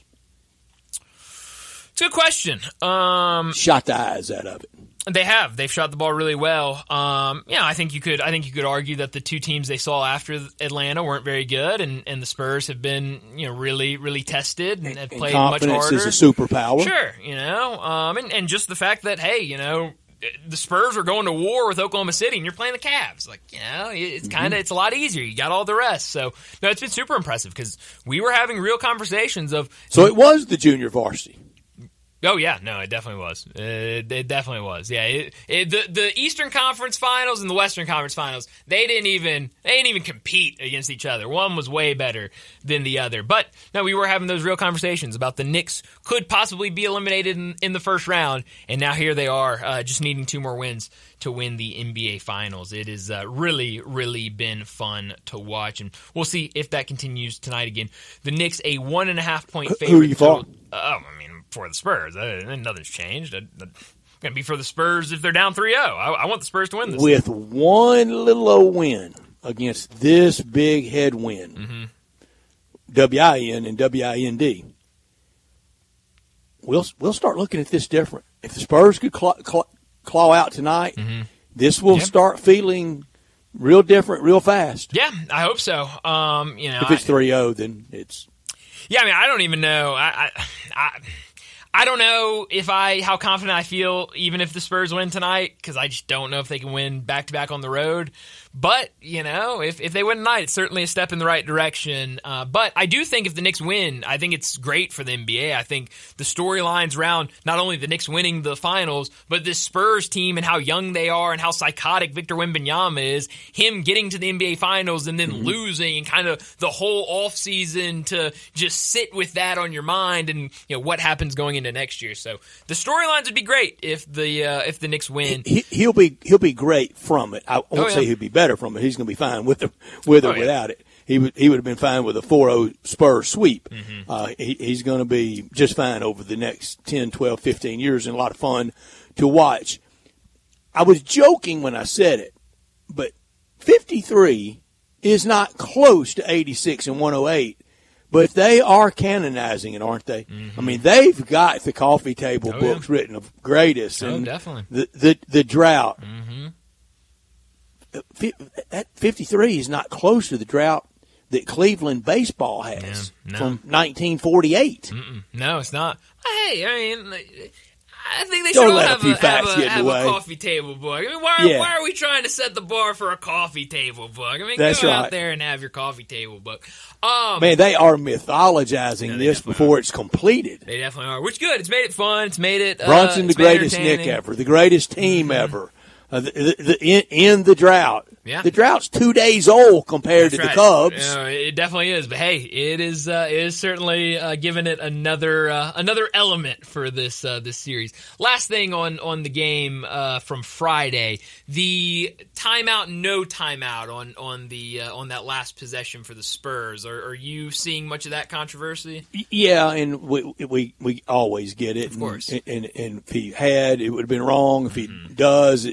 It's a good question. Shot the eyes out of it. They have. They've shot the ball really well. I think you could argue that the two teams they saw after Atlanta weren't very good, and the Spurs have been really, really tested and have played much harder. Confidence is a superpower. Sure, and just the fact that the Spurs are going to war with Oklahoma City, and you're playing the Cavs. It's it's a lot easier. You got all the rest. So, no, it's been super impressive because we were having real conversations of. So it was the junior varsity. Oh yeah, no, it definitely was. It definitely was. Yeah, the Eastern Conference Finals and the Western Conference Finals, they didn't even compete against each other. One was way better than the other. But no, we were having those real conversations about the Knicks could possibly be eliminated in the first round, and now here they are, just needing 2 more wins to win the NBA Finals. It has really, really been fun to watch, and we'll see if that continues tonight again. The Knicks a 1.5-point favorite. Who are you for? For the Spurs. Nothing's changed. I'm going to be for the Spurs if they're down 3-0. I want the Spurs to win this. With one little old win against this big headwind, WIN and WIND, we'll start looking at this different. If the Spurs could claw out tonight, this will start feeling real different real fast. Yeah, I hope so. If it's 3-0, then it's... Yeah, I don't even know. I don't know how confident I feel even if the Spurs win tonight, because I just don't know if they can win back-to-back on the road. But, if they win tonight, it's certainly a step in the right direction. But I do think if the Knicks win, I think it's great for the NBA. I think the storylines around not only the Knicks winning the finals, but this Spurs team and how young they are and how psychotic Victor Wembanyama is, him getting to the NBA Finals and then losing, and kind of the whole offseason to just sit with that on your mind and what happens going into next year. So the storylines would be great if the Knicks win. He'll be great from it. I won't say he'll be better from it. He's going to be fine with or without it. He would have been fine with a 4-0 Spurs sweep. He's going to be just fine over the next 10, 12, 15 years, and a lot of fun to watch. I was joking when I said it, but 53 is not close to 86 and 108. But they are canonizing it, aren't they? They've got the coffee table books written of greatest. And definitely. The drought. That 53 is not close to the drought that Cleveland baseball has from 1948. No, it's not. Hey, I think they Don't should all let have a few facts get in the way. A coffee table book. Why are we trying to set the bar for a coffee table book? That's go right. out there and have your coffee table book. They are mythologizing this before it's completed. They definitely are. Which is good. It's made it fun. It's made it Brunson, the greatest Knick ever, the greatest team ever. In the drought. Yeah. The drought's 2 days old compared to the Cubs. It definitely is. But hey, it is certainly giving it another element for this series. Last thing on the game from Friday, the timeout, no timeout on that last possession for the Spurs. Are you seeing much of that controversy? Yeah, and we always get it. Of course. And if he had, it would have been wrong. If he does,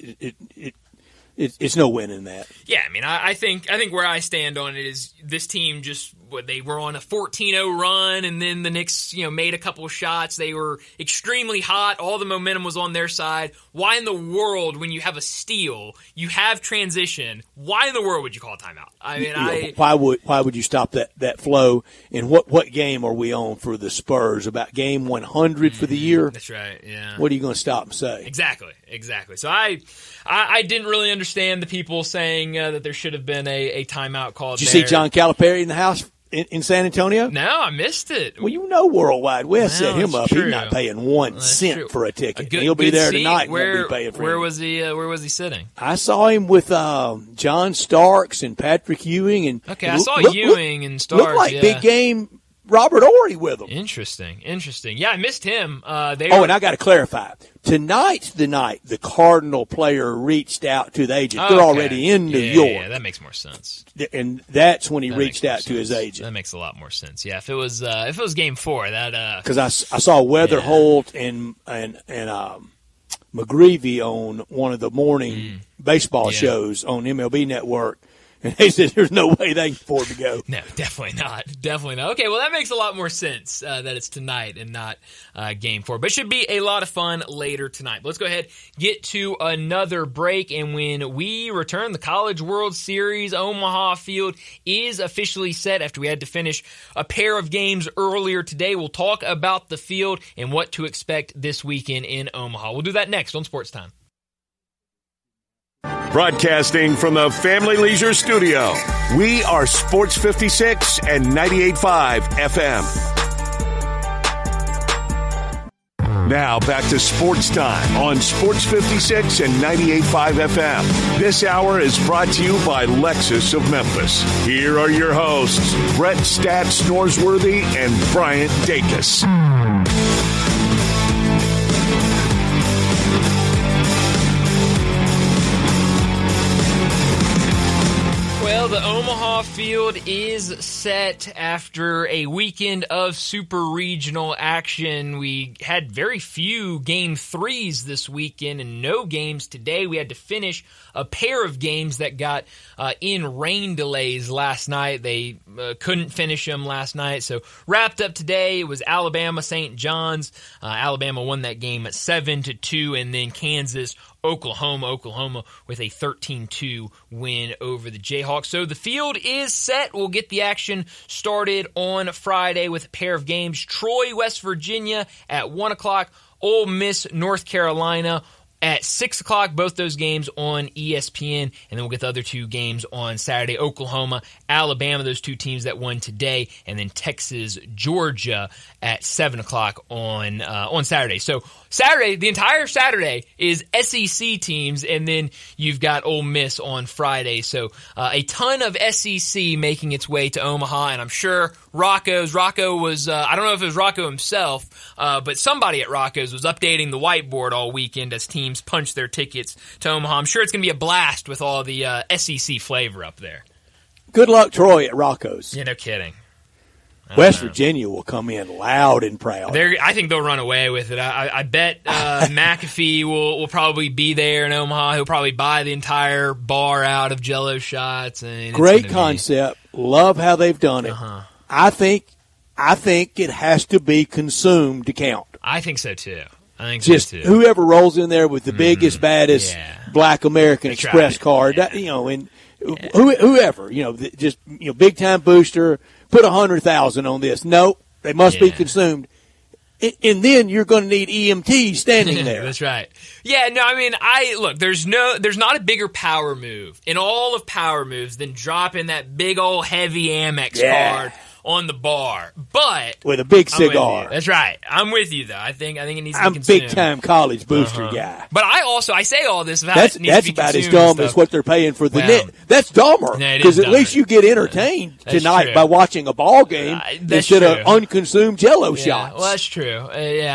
it's no win in that. Yeah, I think where I stand on it is this team just they were on a 14-0 run, and then the Knicks, made a couple of shots. They were extremely hot. All the momentum was on their side. Why in the world, when you have a steal, you have transition, why in the world would you call a timeout? I mean, why would you stop that flow? And what game are we on for the Spurs? About game 100 for the year? That's right, yeah. What are you going to stop and say? Exactly. So I didn't really understand the people saying that there should have been a timeout called. Did you see John Calipari in the house in San Antonio? No, I missed it. Well, Worldwide West set him up. True. He's not paying 1 cent for a ticket. He'll be there tonight. Where won't be paying for Where him. was he? Where was he sitting? I saw him with John Starks and Patrick Ewing. And I saw Ewing and Starks. Looked like big game Robert Horry with him. Interesting. Yeah, I missed him. And I got to clarify. Tonight's the night the Cardinal player reached out to the agent. They're already in New York. Yeah, that makes more sense. And that's when he reached out to his agent. That makes a lot more sense. Yeah, if it was Game 4, that because I saw Weatherholt and McGreevy on one of the morning baseball shows on MLB Network. And they said there's no way they can afford to go. No, definitely not. Okay, well, that makes a lot more sense that it's tonight and not Game 4. But it should be a lot of fun later tonight. But let's go ahead, get to another break. And when we return, the College World Series Omaha field is officially set after we had to finish a pair of games earlier today. We'll talk about the field and what to expect this weekend in Omaha. We'll do that next on Sports Time. Broadcasting from the Family Leisure Studio, we are Sports 56 and 98.5 FM. Now back to Sports Time on Sports 56 and 98.5 FM. This hour is brought to you by Lexus of Memphis. Here are your hosts, Brett Stats Norsworthy and Bryant Dacus. Well, the Omaha field is set after a weekend of super regional action. We had very few Game 3s this weekend and no games today. We had to finish a pair of games that got in rain delays last night. They couldn't finish them last night, so wrapped up today. It was Alabama St. John's. Alabama won that game at 7-2, and then Kansas Oklahoma with a 13-2 win over the Jayhawks. So the field is set. We'll get the action started on Friday with a pair of games. Troy, West Virginia at 1 o'clock. Ole Miss, North Carolina at 6 o'clock, both those games on ESPN, and then we'll get the other two games on Saturday. Oklahoma, Alabama, those two teams that won today, and then Texas, Georgia at 7 o'clock on Saturday. So Saturday, the entire Saturday is SEC teams, and then you've got Ole Miss on Friday. So a ton of SEC making its way to Omaha, and I'm sure Rocco was, I don't know if it was Rocco himself, but somebody at Rocco's was updating the whiteboard all weekend as teams punch their tickets to Omaha. I'm sure it's going to be a blast with all the SEC flavor up there. Good luck, Troy, at Rocco's. Yeah, no kidding. West Virginia will come in loud and proud. I think they'll run away with it. I bet McAfee will probably be there in Omaha. He'll probably buy the entire bar out of Jell-O shots. And great concept. Love how they've done it. I think it has to be consumed to count. I think so too. Just whoever rolls in there with the biggest, baddest Black American Express card, and whoever, big time booster, put 100,000 on this. No, they must be consumed. And then you're going to need EMTs standing there. That's right. Yeah, no, I mean, there's not a bigger power move in all of power moves than dropping that big old heavy Amex card on the bar, but with a big cigar. That's right. I'm with you though. I think it needs to be consumed. I'm a big time college booster guy. But I say all this about that's it needs to be about as dumb as what they're paying for the net. That's dumber because at least you get entertained tonight by watching a ball game instead of unconsumed Jell-O shots. Well, that's true.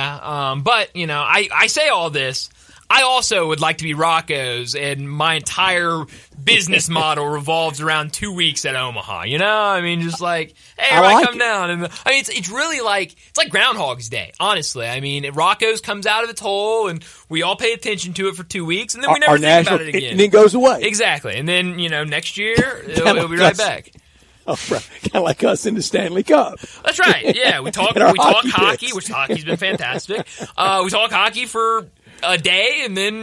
But I say all this. I also would like to be Rocco's, and my entire business model revolves around 2 weeks at Omaha. Just like, hey, I come down, and it's really it's like Groundhog's Day. Honestly, Rocco's comes out of its hole, and we all pay attention to it for 2 weeks, and then we never think about it again. And then goes away. Exactly, and then next year it'll be right back. Kind of like us in the Stanley Cup. That's right. Yeah, we talk hockey, which hockey's been fantastic. We talk hockey for a day, and then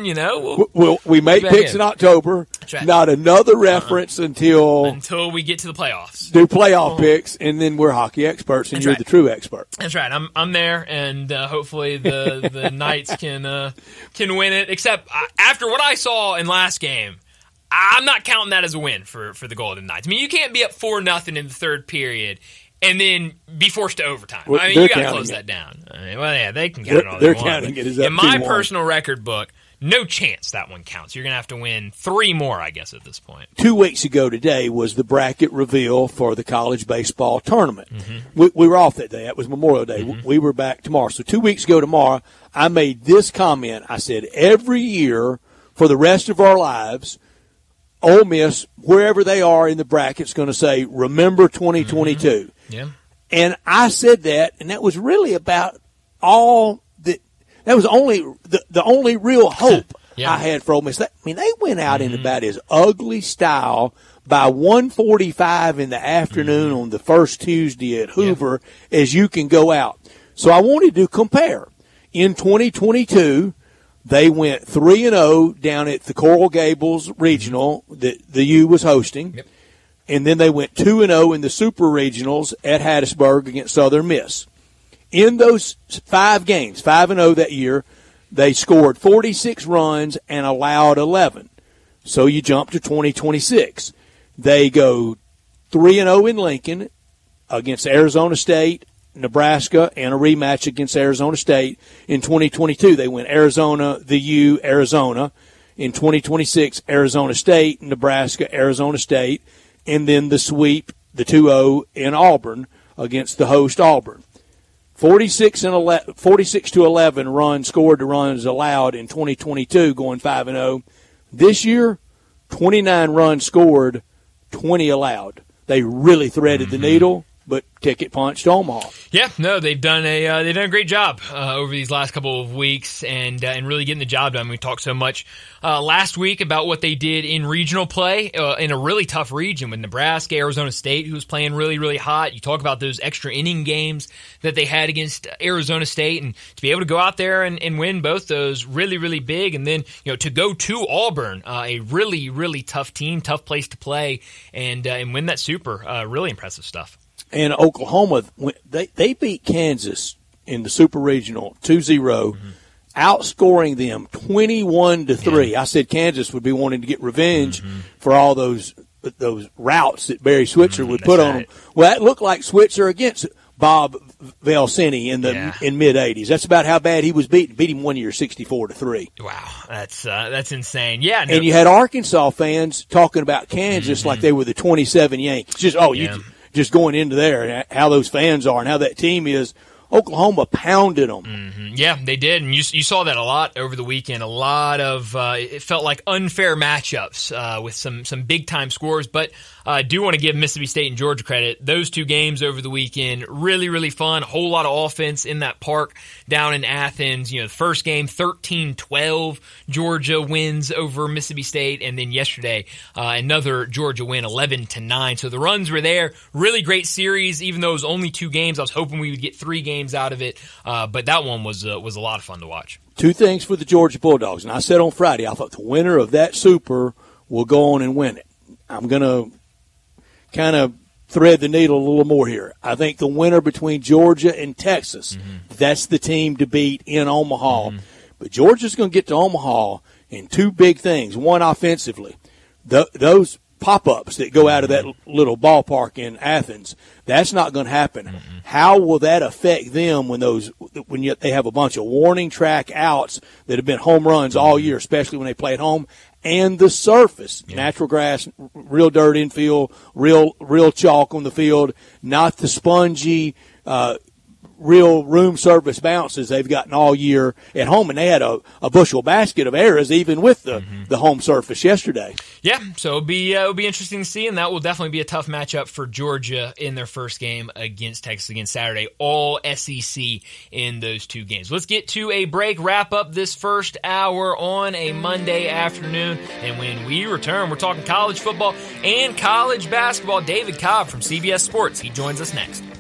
we make picks in October. Right. Not another reference until we get to the playoffs. Do playoff picks, and then we're hockey experts, and you're the true expert. That's right. I'm there, and hopefully the Knights can win it. Except after what I saw in last game, I'm not counting that as a win for the Golden Knights. I mean, you can't be up 4-0 in the third period and then be forced to overtime. Well, I mean, you got to close that down. I mean, well, yeah, they can count it all they want. They're counting it as up in my personal record book, no chance that one counts. You're going to have to win 3 more, I guess, at this point. 2 weeks ago today was the bracket reveal for the college baseball tournament. Mm-hmm. We were off that day. That was Memorial Day. Mm-hmm. We were back tomorrow. So 2 weeks ago tomorrow, I made this comment. I said, every year for the rest of our lives, Ole Miss, wherever they are in the bracket, is going to say, remember 2022. Mm-hmm. Yeah. And I said that, and that was really about all that was only the only real hope I had for Ole Miss. I mean, they went out in about as ugly style by 1:45 in the afternoon on the first Tuesday at Hoover as you can go out. So I wanted to compare. In 2022, they went 3-0 down at the Coral Gables Regional that the U was hosting. Yep. And then they went 2-0 in the Super Regionals at Hattiesburg against Southern Miss. In those 5 games, 5-0 that year, they scored 46 runs and allowed 11. So you jump to 2026. They go 3-0 in Lincoln against Arizona State, Nebraska, and a rematch against Arizona State. In 2022, they went Arizona, the U, Arizona. In 2026, Arizona State, Nebraska, Arizona State. And then the sweep, the 2-0 in Auburn against the host Auburn. 46-11 runs scored to runs allowed in 2022, going 5-0. This year, 29 runs scored, 20 allowed. They really threaded the needle, but ticket punched Omaha. Yeah, no, they've done a great job over these last couple of weeks and really getting the job done. We talked so much last week about what they did in regional play in a really tough region with Nebraska, Arizona State, who was playing really, really hot. You talk about those extra inning games that they had against Arizona State, and to be able to go out there and win both those, really, really big. And then to go to Auburn, a really, really tough team, tough place to play, and win that Super, really impressive stuff. And Oklahoma, they beat Kansas in the Super Regional 2-0, outscoring them 21-3. Yeah. I said Kansas would be wanting to get revenge for all those routes that Barry Switzer would put on them. Well, that looked like Switzer against Bob Valsini in mid-'80s. That's about how bad he was beaten. Beat him one year 64-3. Wow, that's insane. Yeah, and you had Arkansas fans talking about Kansas like they were the 27 Yankees. Just going into there and how those fans are and how that team is. Oklahoma pounded them. Yeah, they did. And you saw that a lot over the weekend. A lot of it felt like unfair matchups with some big-time scores. But I do want to give Mississippi State and Georgia credit. Those 2 games over the weekend, really, really fun. A whole lot of offense in that park down in Athens. The first game, 13-12. Georgia wins over Mississippi State. And then yesterday, another Georgia win, 11-9. So the runs were there. Really great series, even though it was only 2 games. I was hoping we would get 3 games out of it. But that one was a lot of fun to watch. 2 things for the Georgia Bulldogs. And I said on Friday, I thought the winner of that Super will go on and win it. I'm going to kind of thread the needle a little more here. I think the winner between Georgia and Texas, that's the team to beat in Omaha. But Georgia's going to get to Omaha in 2 big things. One, offensively. Those pop-ups that go out of that little ballpark in Athens, that's not going to happen. How will that affect them when they have a bunch of warning track outs that have been home runs all year, especially when they play at home? And the surface, natural grass, real dirt infield, real chalk on the field, not the spongy, real room service bounces they've gotten all year at home, and they had a bushel basket of errors even with the home surface yesterday. Yeah, so it'll be interesting to see, and that will definitely be a tough matchup for Georgia in their first game against Texas again Saturday. All SEC in those two games. Let's get to a break, wrap up this first hour on a Monday afternoon, and when we return, we're talking college football and college basketball. David Cobb from CBS Sports, he joins us next.